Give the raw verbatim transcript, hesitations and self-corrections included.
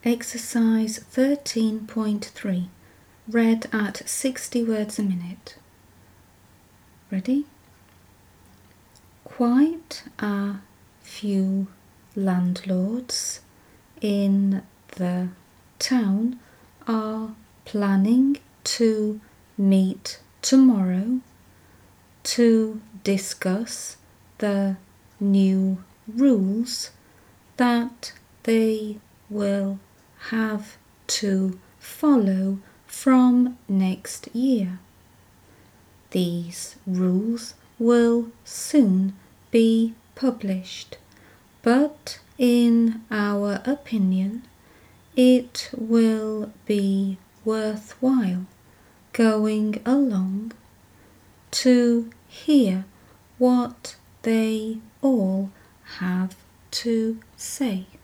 Exercise thirteen point three, read at sixty words a minute. Ready? Quite a few landlords in the town are planning to meet tomorrow to discuss the new rules that they will have to follow from next year. These rules will soon be published, but in our opinion, it will be worthwhile going along to hear what they all have to say.